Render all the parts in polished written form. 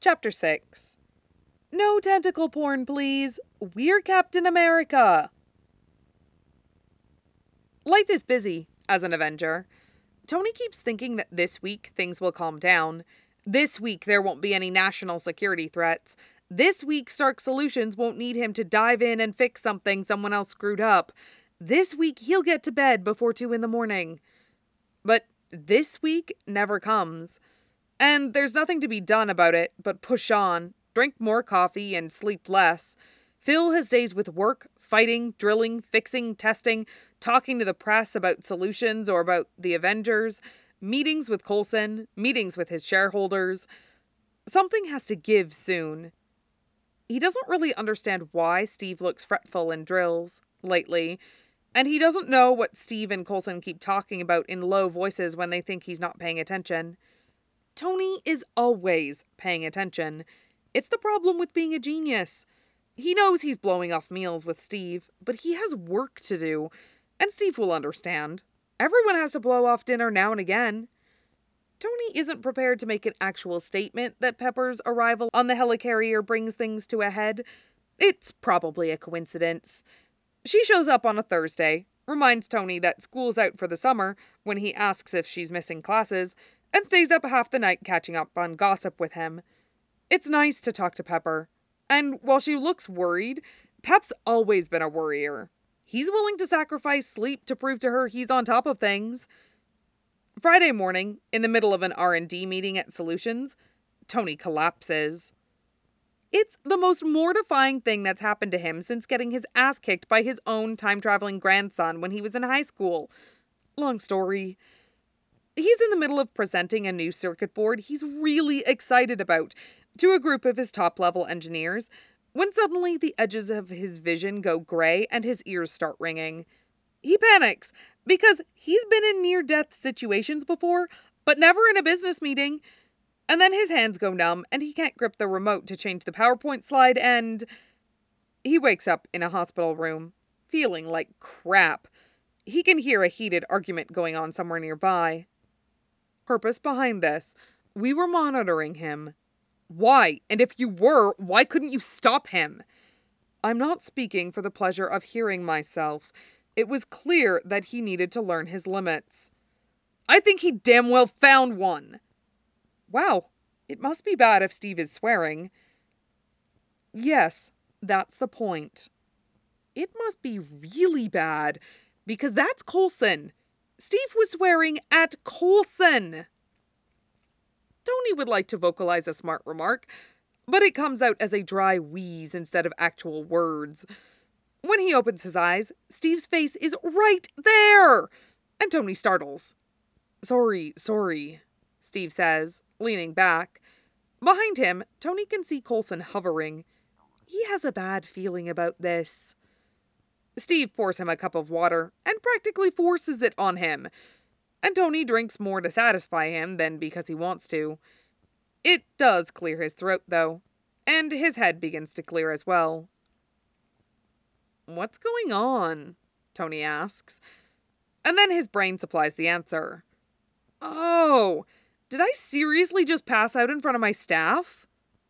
Chapter 6. No tentacle porn, please. We're Captain America. Life is busy as an Avenger. Tony keeps thinking that this week things will calm down. This week there won't be any national security threats. This week Stark Solutions won't need him to dive in and fix something someone else screwed up. This week he'll get to bed before 2 a.m. But this week never comes. And there's nothing to be done about it but push on, drink more coffee, and sleep less. Fill his days with work, fighting, drilling, fixing, testing, talking to the press about solutions or about the Avengers, meetings with Coulson, meetings with his shareholders. Something has to give soon. He doesn't really understand why Steve looks fretful in drills lately, and he doesn't know what Steve and Coulson keep talking about in low voices when they think he's not paying attention. Tony is always paying attention. It's the problem with being a genius. He knows he's blowing off meals with Steve, but he has work to do, and Steve will understand. Everyone has to blow off dinner now and again. Tony isn't prepared to make an actual statement that Pepper's arrival on the helicarrier brings things to a head. It's probably a coincidence. She shows up on a Thursday, reminds Tony that school's out for the summer when he asks if she's missing classes, and stays up half the night catching up on gossip with him. It's nice to talk to Pepper. And while she looks worried, Pep's always been a worrier. He's willing to sacrifice sleep to prove to her he's on top of things. Friday morning, in the middle of an R&D meeting at Solutions, Tony collapses. It's the most mortifying thing that's happened to him since getting his ass kicked by his own time-traveling grandson when he was in high school. Long story. He's in the middle of presenting a new circuit board he's really excited about to a group of his top-level engineers, when suddenly the edges of his vision go gray and his ears start ringing. He panics, because he's been in near-death situations before, but never in a business meeting. And then his hands go numb, and he can't grip the remote to change the PowerPoint slide, and he wakes up in a hospital room, feeling like crap. He can hear a heated argument going on somewhere nearby. Purpose behind this. We were monitoring him. Why? And if you were, why couldn't you stop him? I'm not speaking for the pleasure of hearing myself. It was clear that he needed to learn his limits. I think he damn well found one. Wow, it must be bad if Steve is swearing. Yes, that's the point. It must be really bad, because that's Coulson. Steve was swearing at Coulson. Tony would like to vocalize a smart remark, but it comes out as a dry wheeze instead of actual words. When he opens his eyes, Steve's face is right there, and Tony startles. Sorry, Steve says, leaning back. Behind him, Tony can see Coulson hovering. He has a bad feeling about this. Steve pours him a cup of water and practically forces it on him, and Tony drinks more to satisfy him than because he wants to. It does clear his throat, though, and his head begins to clear as well. What's going on? Tony asks, and then his brain supplies the answer. Oh, did I seriously just pass out in front of my staff?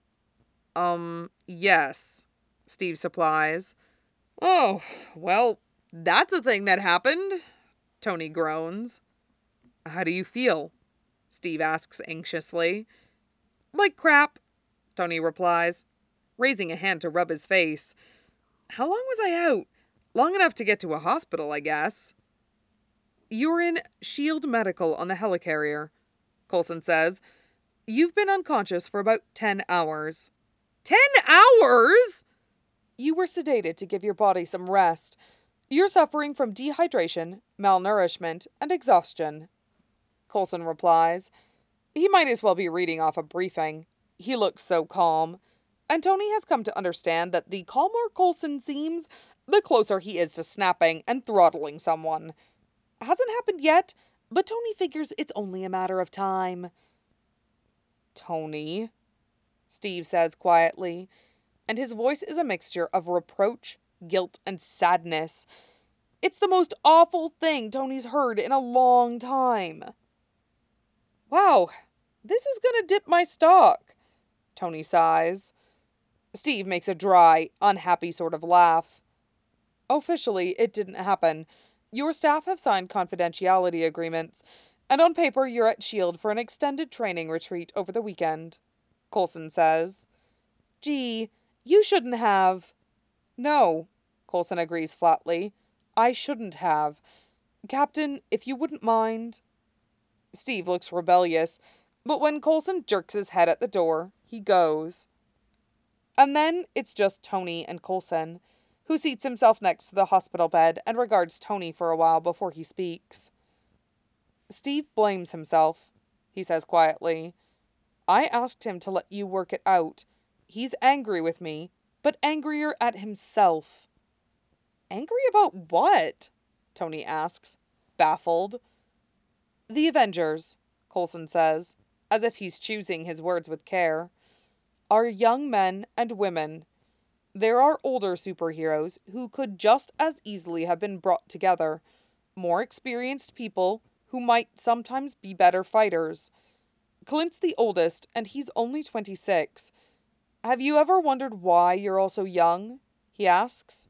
Yes, Steve supplies. Oh, well, that's a thing that happened, Tony groans. How do you feel? Steve asks anxiously. Like crap, Tony replies, raising a hand to rub his face. How long was I out? Long enough to get to a hospital, I guess. You're in Shield Medical on the helicarrier, Coulson says. You've been unconscious for about 10 hours. 10 hours?! You were sedated to give your body some rest. You're suffering from dehydration, malnourishment, and exhaustion, Coulson replies. He might as well be reading off a briefing. He looks so calm. And Tony has come to understand that the calmer Coulson seems, the closer he is to snapping and throttling someone. Hasn't happened yet, but Tony figures it's only a matter of time. Tony, Steve says quietly, and his voice is a mixture of reproach, guilt, and sadness. It's the most awful thing Tony's heard in a long time. Wow, this is gonna dip my stock, Tony sighs. Steve makes a dry, unhappy sort of laugh. Officially, it didn't happen. Your staff have signed confidentiality agreements, and on paper you're at S.H.I.E.L.D. for an extended training retreat over the weekend, Coulson says. Gee, you shouldn't have. No, Coulson agrees flatly. I shouldn't have. Captain, if you wouldn't mind. Steve looks rebellious, but when Coulson jerks his head at the door, he goes. And then it's just Tony and Coulson, who seats himself next to the hospital bed and regards Tony for a while before he speaks. Steve blames himself, he says quietly. I asked him to let you work it out. He's angry with me, but angrier at himself. Angry about what? Tony asks, baffled. The Avengers, Coulson says, as if he's choosing his words with care, are young men and women. There are older superheroes who could just as easily have been brought together, more experienced people who might sometimes be better fighters. Clint's the oldest, and he's only 26. Have you ever wondered why you're all so young? He asks.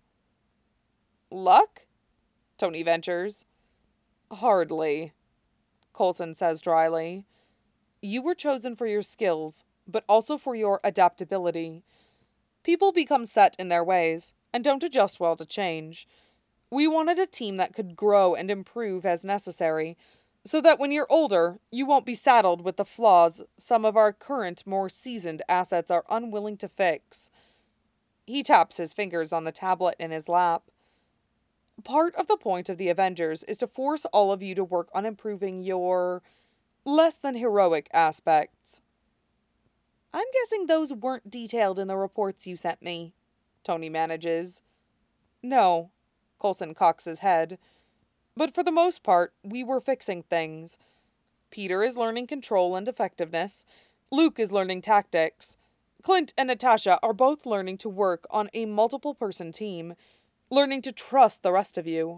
Luck? Tony ventures. Hardly, Coulson says dryly. You were chosen for your skills, but also for your adaptability. People become set in their ways, and don't adjust well to change. We wanted a team that could grow and improve as necessary, so that when you're older, you won't be saddled with the flaws some of our current, more seasoned assets are unwilling to fix. He taps his fingers on the tablet in his lap. Part of the point of the Avengers is to force all of you to work on improving your less than heroic aspects. I'm guessing those weren't detailed in the reports you sent me, Tony manages. No, Coulson cocks his head. But for the most part, we were fixing things. Peter is learning control and effectiveness. Luke is learning tactics. Clint and Natasha are both learning to work on a multiple-person team, learning to trust the rest of you.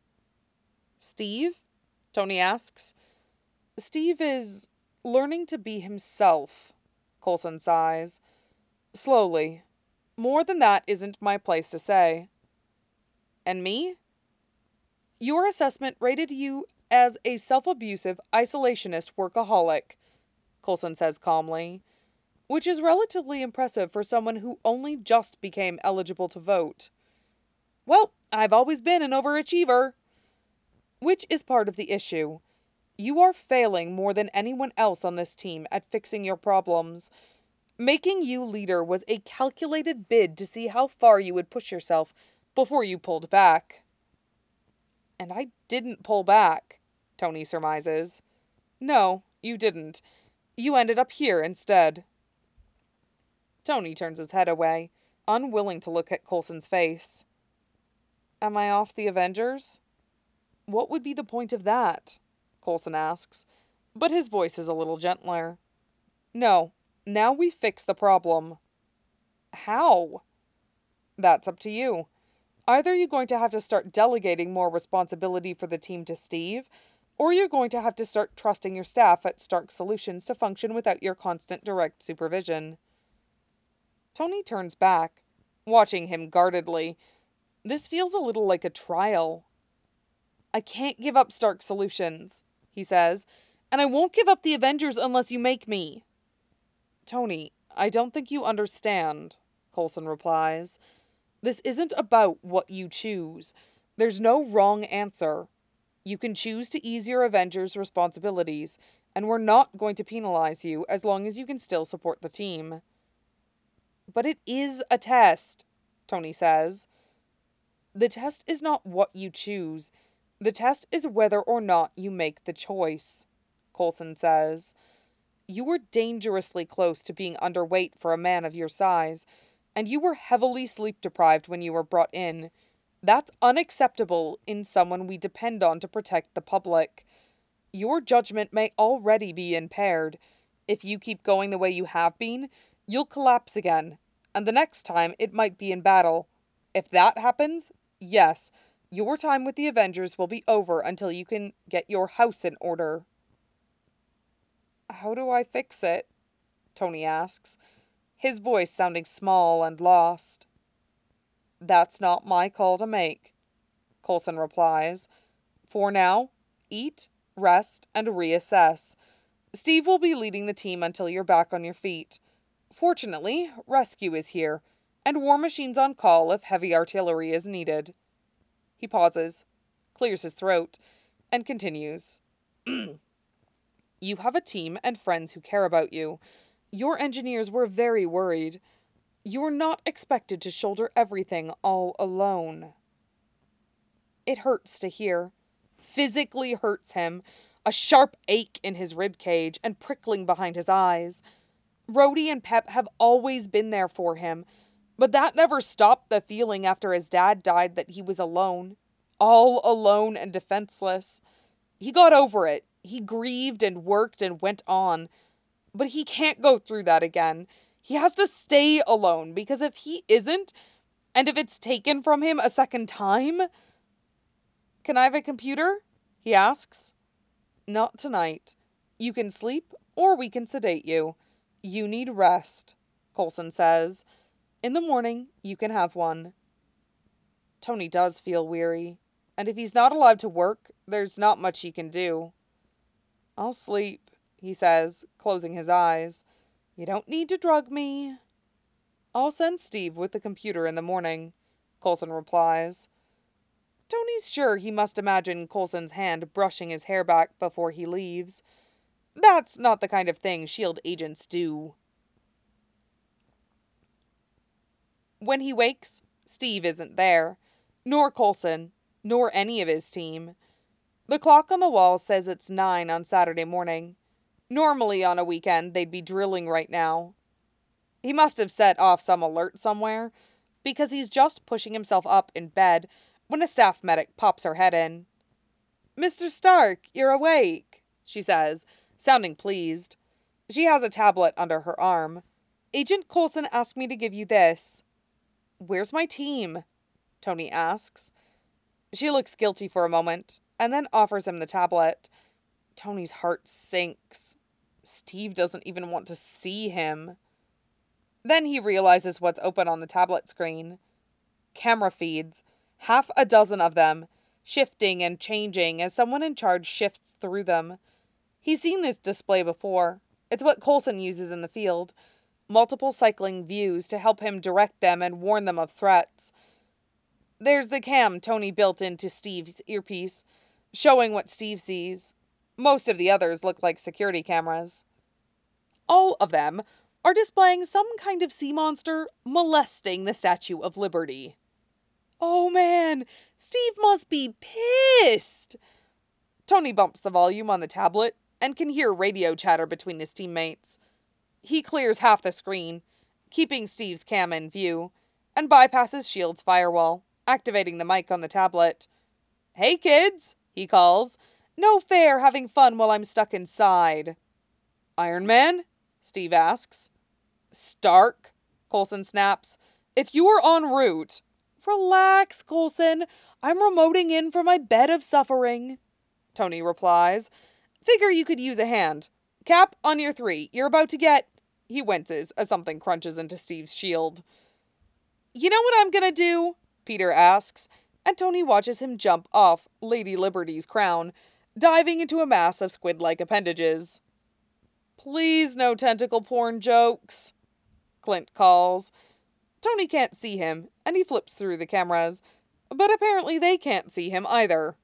Steve? Tony asks. Steve is learning to be himself, Coulson sighs. Slowly. More than that isn't my place to say. And me? Your assessment rated you as a self-abusive, isolationist workaholic, Coulson says calmly, which is relatively impressive for someone who only just became eligible to vote. Well, I've always been an overachiever. Which is part of the issue. You are failing more than anyone else on this team at fixing your problems. Making you leader was a calculated bid to see how far you would push yourself before you pulled back. And I didn't pull back, Tony surmises. No, you didn't. You ended up here instead. Tony turns his head away, unwilling to look at Coulson's face. Am I off the Avengers? What would be the point of that? Coulson asks, but his voice is a little gentler. No, now we fix the problem. How? That's up to you. Either you're going to have to start delegating more responsibility for the team to Steve, or you're going to have to start trusting your staff at Stark Solutions to function without your constant direct supervision. Tony turns back, watching him guardedly. This feels a little like a trial. I can't give up Stark Solutions, he says, and I won't give up the Avengers unless you make me. Tony, I don't think you understand, Coulson replies. This isn't about what you choose. There's no wrong answer. You can choose to ease your Avengers' responsibilities, and we're not going to penalize you as long as you can still support the team. But it is a test, Tony says. The test is not what you choose. The test is whether or not you make the choice, Coulson says. You were dangerously close to being underweight for a man of your size, and you were heavily sleep-deprived when you were brought in. That's unacceptable in someone we depend on to protect the public. Your judgment may already be impaired. If you keep going the way you have been, you'll collapse again, and the next time it might be in battle. If that happens, yes, your time with the Avengers will be over until you can get your house in order. How do I fix it? Tony asks. his voice sounding small and lost. "That's not my call to make," Coulson replies. "For now, eat, rest, and reassess. Steve will be leading the team until you're back on your feet. Fortunately, rescue is here, and war machines on call if heavy artillery is needed." He pauses, clears his throat, and continues. "You have a team and friends who care about you. Your engineers were very worried. You're not expected to shoulder everything all alone." It hurts to hear. Physically hurts him. A sharp ache in his ribcage and prickling behind his eyes. Rhodey and Pep have always been there for him, but that never stopped the feeling after his dad died that he was alone. All alone and defenseless. He got over it. He grieved and worked and went on. But he can't go through that again. He has to stay alone, because if he isn't, and if it's taken from him a second time... "Can I have a computer?" he asks. "Not tonight. You can sleep, or we can sedate you. You need rest," Coulson says. "In the morning, you can have one." Tony does feel weary, and if he's not allowed to work, there's not much he can do. "I'll sleep," he says, closing his eyes. "You don't need to drug me." "I'll send Steve with the computer in the morning," Coulson replies. Tony's sure he must imagine Coulson's hand brushing his hair back before he leaves. That's not the kind of thing S.H.I.E.L.D. agents do. When he wakes, Steve isn't there. Nor Coulson, nor any of his team. The clock on the wall says it's 9 on Saturday morning. Normally on a weekend they'd be drilling right now. He must have set off some alert somewhere, because he's just pushing himself up in bed when a staff medic pops her head in. "Mr. Stark, you're awake," she says, sounding pleased. She has a tablet under her arm. "Agent Coulson asked me to give you this." "Where's my team?" Tony asks. She looks guilty for a moment, and then offers him the tablet. Tony's heart sinks. Steve doesn't even want to see him. Then he realizes what's open on the tablet screen. Camera feeds, 6 of them, shifting and changing as someone in charge shifts through them. He's seen this display before. It's what Coulson uses in the field. Multiple cycling views to help him direct them and warn them of threats. There's the cam Tony built into Steve's earpiece, showing what Steve sees. Most of the others look like security cameras. All of them are displaying some kind of sea monster molesting the Statue of Liberty. Oh man, Steve must be pissed! Tony bumps the volume on the tablet and can hear radio chatter between his teammates. He clears half the screen, keeping Steve's cam in view, and bypasses S.H.I.E.L.D.'s firewall, activating the mic on the tablet. "Hey kids," he calls. "No fair having fun while I'm stuck inside." "Iron Man?" Steve asks. "Stark," Coulson snaps. "If you were en route..." "Relax, Coulson. I'm remoting in from my bed of suffering," Tony replies. "Figure you could use a hand. Cap, on your 3. You're about to get..." He winces as something crunches into Steve's shield. "You know what I'm gonna do?" Peter asks, and Tony watches him jump off Lady Liberty's crown, diving into a mass of squid-like appendages. "Please no tentacle porn jokes," Clint calls. Tony can't see him, and he flips through the cameras, but apparently they can't see him either.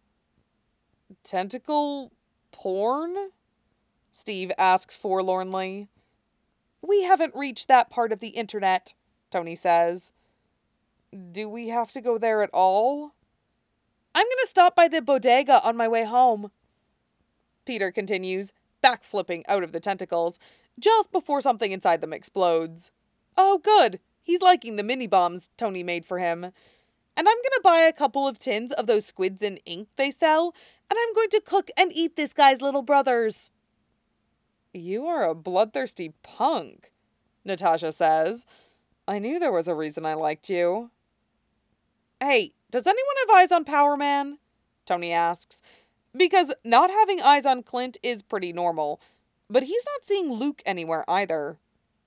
"Tentacle porn?" Steve asks forlornly. "We haven't reached that part of the internet," Tony says. "Do we have to go there at all?" "I'm gonna stop by the bodega on my way home," Peter continues, backflipping out of the tentacles, just before something inside them explodes. Oh good, he's liking the mini-bombs Tony made for him. "And I'm gonna buy a couple of tins of those squids in ink they sell, and I'm going to cook and eat this guy's little brothers." "You are a bloodthirsty punk," Natasha says. "I knew there was a reason I liked you." "Hey, does anyone have eyes on Power Man?" Tony asks. Because not having eyes on Clint is pretty normal, but he's not seeing Luke anywhere either.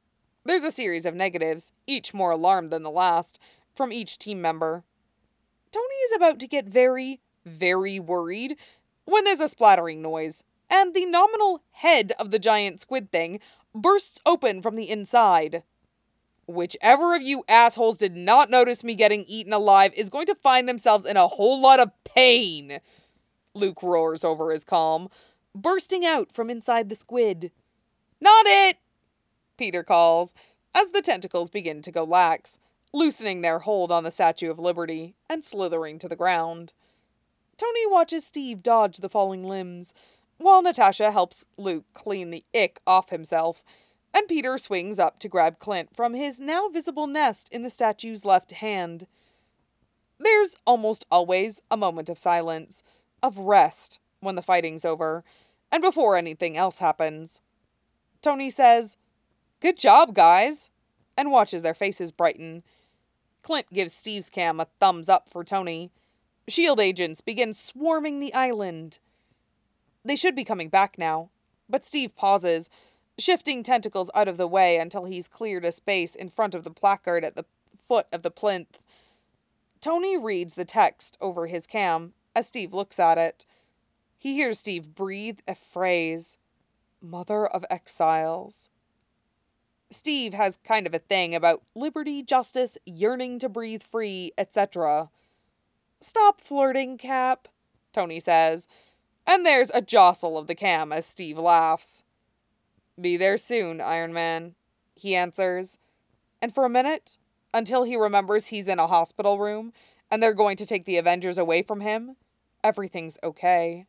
There's a series of negatives, each more alarmed than the last, from each team member. Tony is about to get very, very worried when there's a splattering noise, and the nominal head of the giant squid thing bursts open from the inside. Whichever of you assholes did not notice me getting eaten alive is going to find themselves in a whole lot of pain, Luke roars over his comm, bursting out from inside the squid. Not it, Peter calls, as the tentacles begin to go lax, loosening their hold on the Statue of Liberty and slithering to the ground. Tony watches Steve dodge the falling limbs, while Natasha helps Luke clean the ick off himself, and Peter swings up to grab Clint from his now visible nest in the statue's left hand. There's almost always a moment of silence, of rest, when the fighting's over, and before anything else happens. Tony says, "Good job, guys," and watches their faces brighten. Clint gives Steve's cam a thumbs up for Tony. SHIELD agents begin swarming the island. They should be coming back now, but Steve pauses, shifting tentacles out of the way until he's cleared a space in front of the placard at the foot of the plinth. Tony reads the text over his cam as Steve looks at it. He hears Steve breathe a phrase, "Mother of Exiles." Steve has kind of a thing about liberty, justice, yearning to breathe free, etc. "Stop flirting, Cap," Tony says, and there's a jostle of the cam as Steve laughs. "Be there soon, Iron Man," he answers, and for a minute, until he remembers he's in a hospital room and they're going to take the Avengers away from him, everything's okay.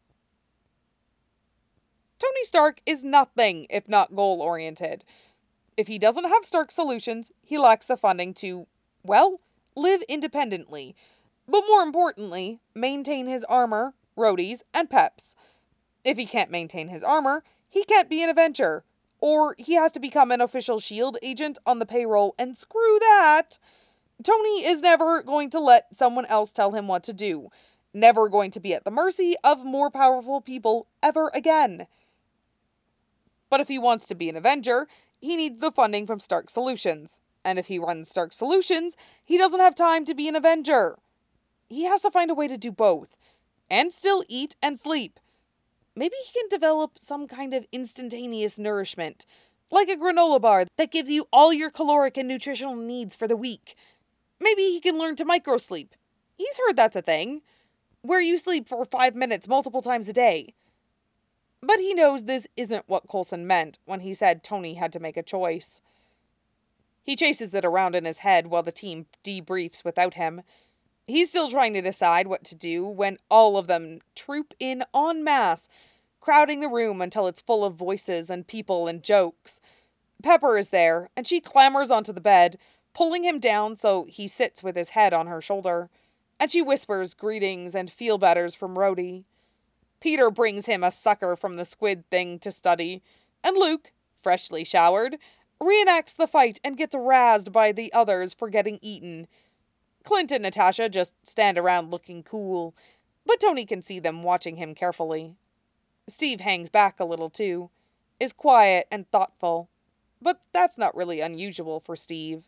Tony Stark is nothing if not goal-oriented. If he doesn't have Stark solutions, he lacks the funding to, well, live independently, but more importantly, maintain his armor, roadies, and peps. If he can't maintain his armor, he can't be an Avenger, or he has to become an official SHIELD agent on the payroll, and screw that! Tony is never going to let someone else tell him what to do, never going to be at the mercy of more powerful people ever again. But if he wants to be an Avenger, he needs the funding from Stark Solutions. And if he runs Stark Solutions, he doesn't have time to be an Avenger. He has to find a way to do both. And still eat and sleep. Maybe he can develop some kind of instantaneous nourishment. Like a granola bar that gives you all your caloric and nutritional needs for the week. Maybe he can learn to microsleep. He's heard that's a thing. Where you sleep for 5 minutes multiple times a day. But he knows this isn't what Coulson meant when he said Tony had to make a choice. He chases it around in his head while the team debriefs without him. He's still trying to decide what to do when all of them troop in en masse, crowding the room until it's full of voices and people and jokes. Pepper is there, and she clambers onto the bed, pulling him down so he sits with his head on her shoulder, and she whispers greetings and feel-betters from Rhodey. Peter brings him a sucker from the squid thing to study, and Luke, freshly showered, reenacts the fight and gets razzed by the others for getting eaten. Clint and Natasha just stand around looking cool, but Tony can see them watching him carefully. Steve hangs back a little too, is quiet and thoughtful, but that's not really unusual for Steve.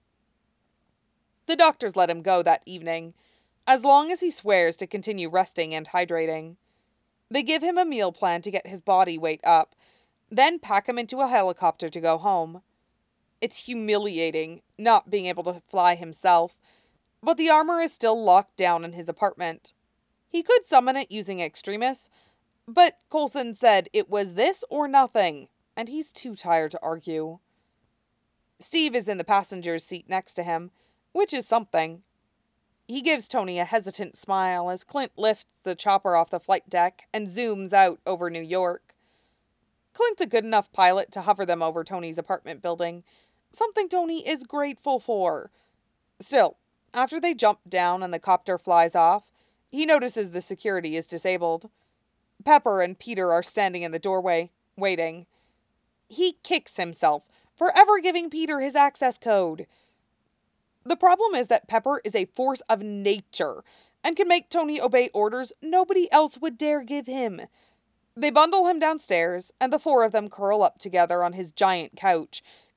The doctors let him go that evening, as long as he swears to continue resting and hydrating. They give him a meal plan to get his body weight up, then pack him into a helicopter to go home. It's humiliating not being able to fly himself, but the armor is still locked down in his apartment. He could summon it using Extremis, but Coulson said it was this or nothing, and he's too tired to argue. Steve is in the passenger's seat next to him, which is something. He gives Tony a hesitant smile as Clint lifts the chopper off the flight deck and zooms out over New York. Clint's a good enough pilot to hover them over Tony's apartment building, something Tony is grateful for. Still, after they jump down and the copter flies off, he notices the security is disabled. Pepper and Peter are standing in the doorway, waiting. He kicks himself for ever giving Peter his access code. The problem is that Pepper is a force of nature and can make Tony obey orders nobody else would dare give him. They bundle him downstairs, and the four of them curl up together on his giant couch,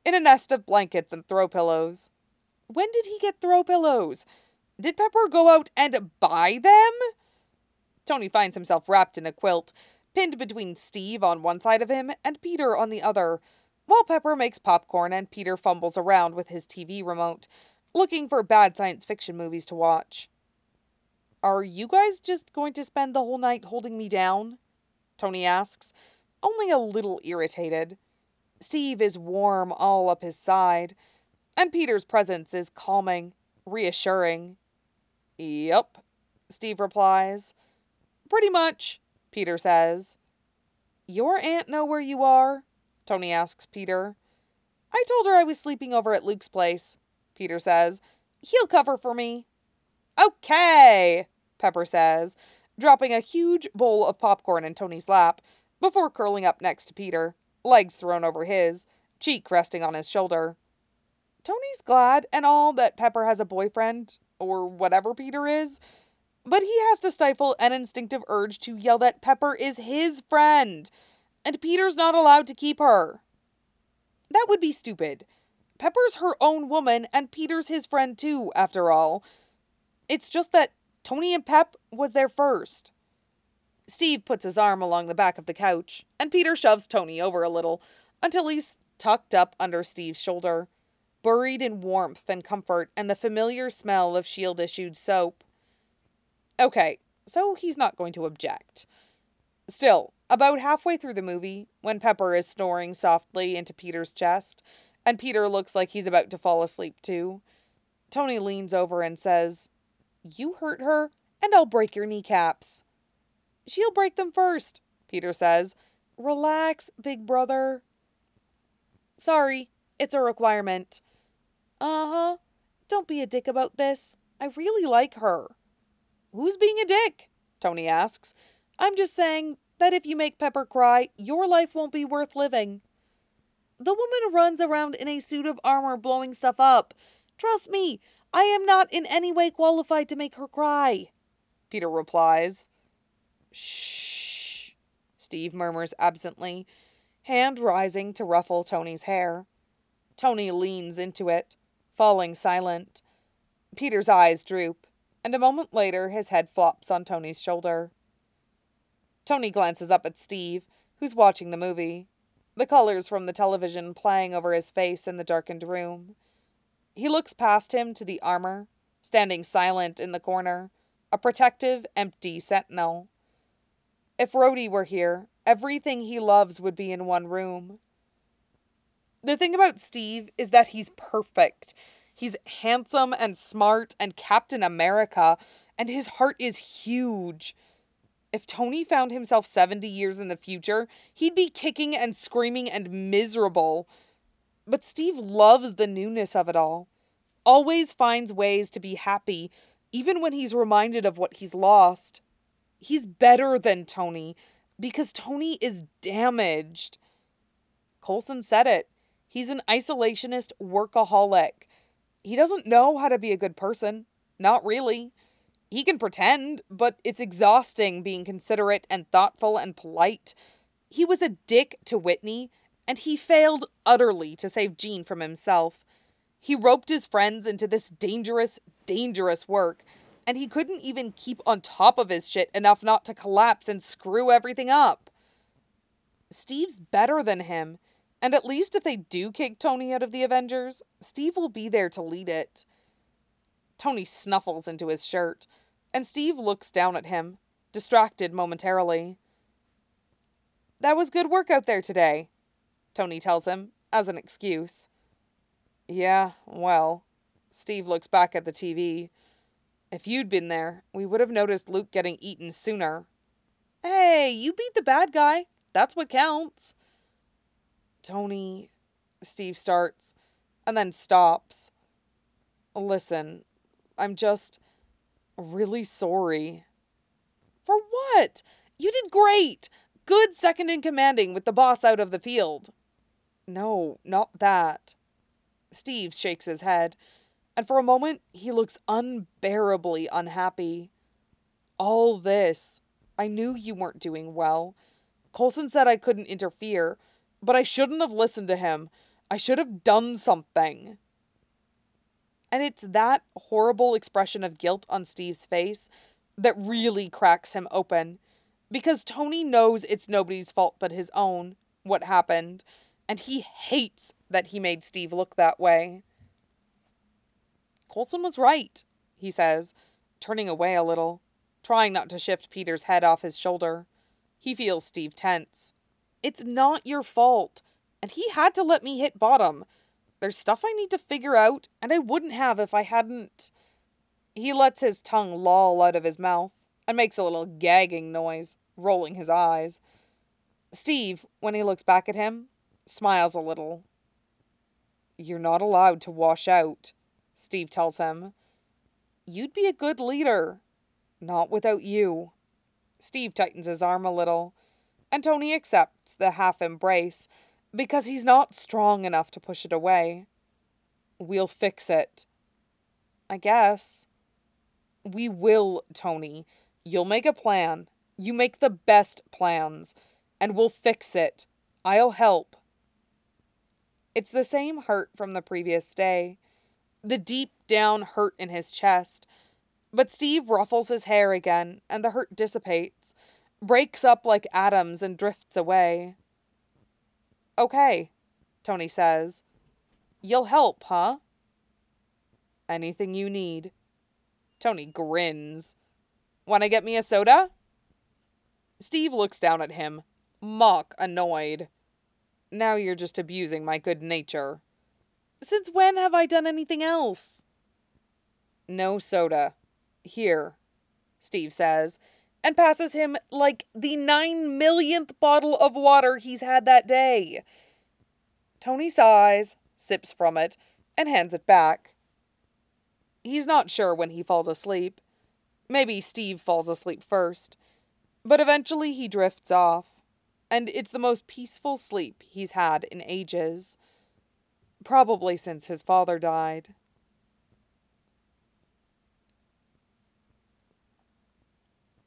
in a nest of blankets and throw pillows. When did he get throw pillows? Did Pepper go out and buy them? Tony finds himself wrapped in a quilt, pinned between Steve on one side of him and Peter on the other, while Pepper makes popcorn and Peter fumbles around with his TV remote, looking for bad science fiction movies to watch. Are you guys just going to spend the whole night holding me down? Tony asks, only a little irritated. Steve is warm all up his side, and Peter's presence is calming, reassuring. Yup, Steve replies. Pretty much, Peter says. Your aunt know where you are? Tony asks Peter. I told her I was sleeping over at Luke's place, Peter says. He'll cover for me. Okay, Pepper says, dropping a huge bowl of popcorn in Tony's lap before curling up next to Peter, legs thrown over his, cheek resting on his shoulder. Tony's glad and all that Pepper has a boyfriend, or whatever Peter is, but he has to stifle an instinctive urge to yell that Pepper is his friend, and Peter's not allowed to keep her. That would be stupid. Pepper's her own woman, and Peter's his friend too, after all. It's just that Tony and Pep was there first. Steve puts his arm along the back of the couch, and Peter shoves Tony over a little, until he's tucked up under Steve's shoulder, buried in warmth and comfort and the familiar smell of Shield-issued soap. Okay, so he's not going to object. Still, about halfway through the movie, when Pepper is snoring softly into Peter's chest, and Peter looks like he's about to fall asleep too, Tony leans over and says, You hurt her, and I'll break your kneecaps. She'll break them first, Peter says. Relax, big brother. Sorry, it's a requirement. Uh-huh. Don't be a dick about this. I really like her. Who's being a dick? Tony asks. I'm just saying that if you make Pepper cry, your life won't be worth living. The woman runs around in a suit of armor blowing stuff up. Trust me, I am not in any way qualified to make her cry, Peter replies. Shh, Steve murmurs absently, hand rising to ruffle Tony's hair. Tony leans into it, falling silent. Peter's eyes droop, and a moment later his head flops on Tony's shoulder. Tony glances up at Steve, who's watching the movie, the colors from the television playing over his face in the darkened room. He looks past him to the armor, standing silent in the corner, a protective, empty sentinel. If Rhodey were here, everything he loves would be in one room. The thing about Steve is that he's perfect. He's handsome and smart and Captain America, and his heart is huge. If Tony found himself 70 years in the future, he'd be kicking and screaming and miserable. But Steve loves the newness of it all. Always finds ways to be happy, even when he's reminded of what he's lost. He's better than Tony, because Tony is damaged. Coulson said it. He's an isolationist workaholic. He doesn't know how to be a good person. Not really. He can pretend, but it's exhausting being considerate and thoughtful and polite. He was a dick to Whitney, and he failed utterly to save Jean from himself. He roped his friends into this dangerous, dangerous work, and he couldn't even keep on top of his shit enough not to collapse and screw everything up. Steve's better than him, and at least if they do kick Tony out of the Avengers, Steve will be there to lead it. Tony snuffles into his shirt, and Steve looks down at him, distracted momentarily. That was good work out there today, Tony tells him, as an excuse. Yeah, well, Steve looks back at the TV. If you'd been there, we would have noticed Luke getting eaten sooner. Hey, you beat the bad guy. That's what counts. Tony, Steve starts, and then stops. Listen, I'm just really sorry. For what? You did great. Good second in commanding with the boss out of the field. No, not that. Steve shakes his head, and for a moment he looks unbearably unhappy. All this. I knew you weren't doing well. Coulson said I couldn't interfere, but I shouldn't have listened to him. I should have done something. And it's that horrible expression of guilt on Steve's face that really cracks him open. Because Tony knows it's nobody's fault but his own, what happened, and he hates that he made Steve look that way. Coulson was right, he says, turning away a little, trying not to shift Peter's head off his shoulder. He feels Steve tense. It's not your fault, and he had to let me hit bottom. There's stuff I need to figure out, and I wouldn't have if I hadn't. He lets his tongue loll out of his mouth and makes a little gagging noise, rolling his eyes. Steve, when he looks back at him, smiles a little. You're not allowed to wash out, Steve tells him. You'd be a good leader. Not without you. Steve tightens his arm a little, and Tony accepts the half embrace because he's not strong enough to push it away. We'll fix it. I guess. We will, Tony. You'll make a plan. You make the best plans, and we'll fix it. I'll help. It's the same hurt from the previous day. The deep down hurt in his chest. But Steve ruffles his hair again, and the hurt dissipates, breaks up like atoms and drifts away. Okay, Tony says. You'll help, huh? Anything you need. Tony grins. Wanna get me a soda? Steve looks down at him, mock annoyed. Now you're just abusing my good nature. Since when have I done anything else? No soda. Here, Steve says, and passes him like the 9 millionth bottle of water he's had that day. Tony sighs, sips from it, and hands it back. He's not sure when he falls asleep. Maybe Steve falls asleep first. But eventually he drifts off, and it's the most peaceful sleep he's had in ages. Probably since his father died.